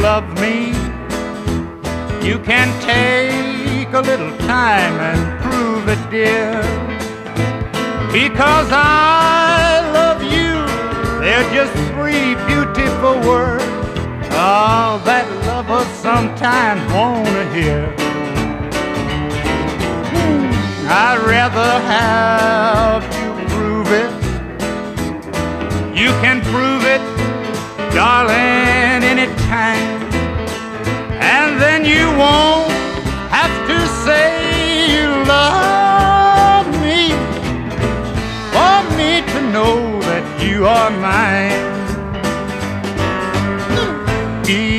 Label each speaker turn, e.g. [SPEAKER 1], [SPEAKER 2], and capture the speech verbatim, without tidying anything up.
[SPEAKER 1] love me, you can take a little time and prove it, dear. Because I love you, they're just three beautiful words, oh, that lovers sometimes wanna hear. I'd rather have you prove it. You can prove it, darling, anytime. And then you won't have to say you love me for me to know that you are mine.